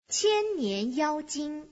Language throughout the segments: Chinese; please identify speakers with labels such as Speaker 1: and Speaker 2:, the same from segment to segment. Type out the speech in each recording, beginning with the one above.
Speaker 1: 千年妖精。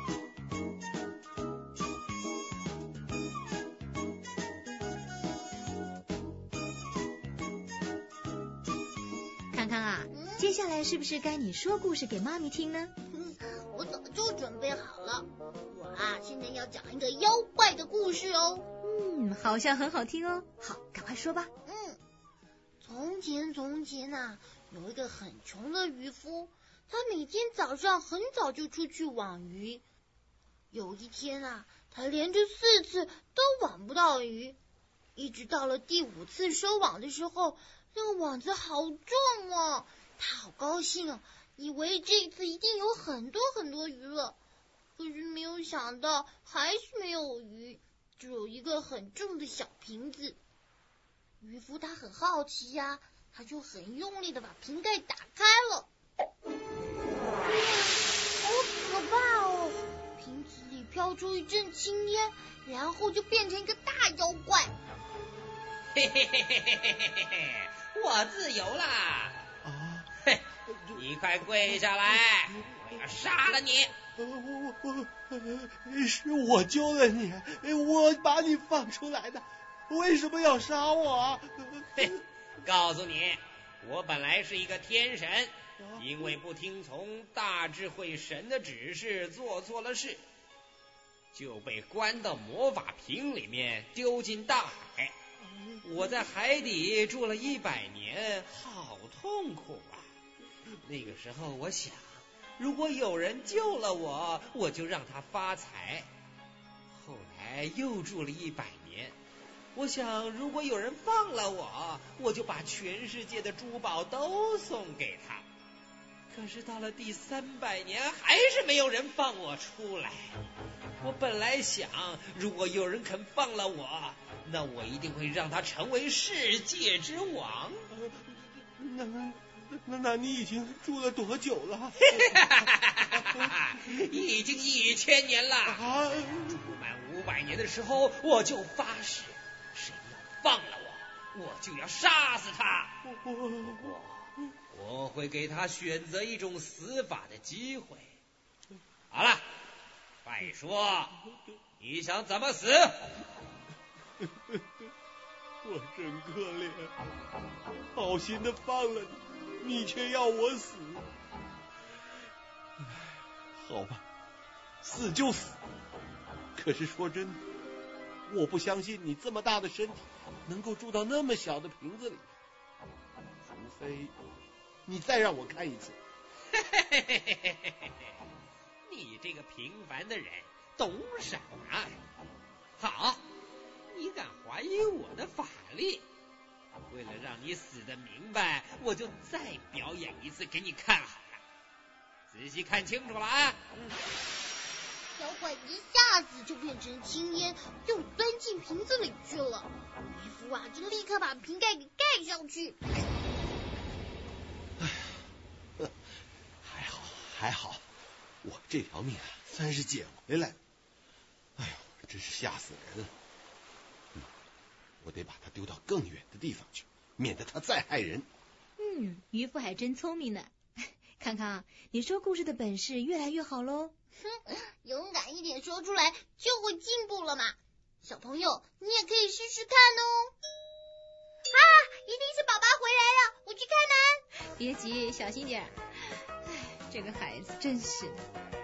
Speaker 1: 康康啊，接下来是不是该你说故事给妈咪听呢？
Speaker 2: 我早就准备好了，我现在要讲一个妖怪的故事哦。
Speaker 1: 好像很好听哦。好，赶快说吧。
Speaker 2: 从前有一个很穷的渔夫，他每天早上很早就出去网鱼。有一天他连着4次都网不到鱼，一直到了第5次收网的时候，那个网子好重哦，他好高兴哦，以为这一次一定有很多很多鱼了。可是没有想到还是没有鱼，只有一个很重的小瓶子。渔夫他很好奇呀，他就很用力的把瓶盖打开了。好可怕哦！瓶子里飘出一阵青烟，然后就变成一个大妖怪。
Speaker 3: 嘿嘿嘿嘿嘿嘿嘿嘿，我自由啦！嘿，你快跪下来，我要杀了你！
Speaker 4: 是我救了你，我把你放出来的，为什么要杀我啊？
Speaker 3: 嘿，告诉你，我本来是一个天神，因为不听从大智慧神的指示，做错了事，就被关到魔法瓶里面，丢进大海。我在海底住了100年，好痛苦啊！那个时候我想，如果有人救了我，我就让他发财。后来又住了100年，我想如果有人放了我，我就把全世界的珠宝都送给他。可是到了第300年，还是没有人放我出来。我本来想，如果有人肯放了我，那我一定会让他成为世界之王。
Speaker 4: 那你已经住了多久了？
Speaker 3: 已经1000年了。住满500年的时候，我就发誓，谁要放了我就要杀死他。我会给他选择一种死法的机会。好了，快说，你想怎么死？
Speaker 4: 我真可怜，好心的放了你，你却要我死。好吧，死就死。可是说真的，我不相信你这么大的身体能够住到那么小的瓶子里，除非你再让我看一次。
Speaker 3: 你这个平凡的人懂什么？好，你敢怀疑我的法力，为了让你死得明白，我就再表演一次给你看好了。仔细看清楚了啊！
Speaker 2: 妖怪一下子就变成青烟，又钻进瓶子里去了。渔夫就立刻把瓶盖给盖上去。
Speaker 4: 还好，我这条命算是捡回来了。哎呦，真是吓死人了。我得把它丢到更远的地方去，免得它再害人。
Speaker 1: 渔夫还真聪明呢。康康，你说故事的本事越来越好咯。
Speaker 2: 勇敢一点说出来就会进步了嘛。小朋友，你也可以试试看哦。一定是爸爸回来了，我去开门。
Speaker 1: 别急，小心点。这个孩子真是的。